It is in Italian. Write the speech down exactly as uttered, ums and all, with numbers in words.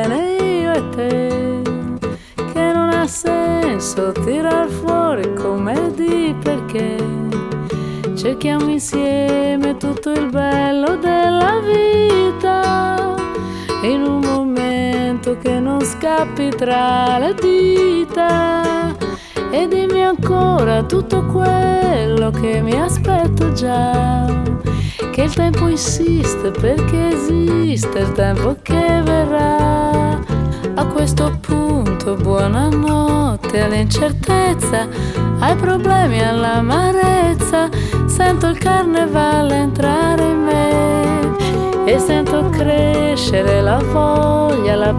bene io e te, che non ha senso tirar fuori commedie perché cerchiamo insieme tutto il bello della vita in un momento che non scappi tra le dita. E dimmi ancora tutto quello che mi aspetto già, che il tempo insiste perché esiste il tempo che verrà. A questo punto buonanotte all'incertezza, ai problemi, all'amarezza, sento il carnevale entrare in me e sento crescere la voglia, la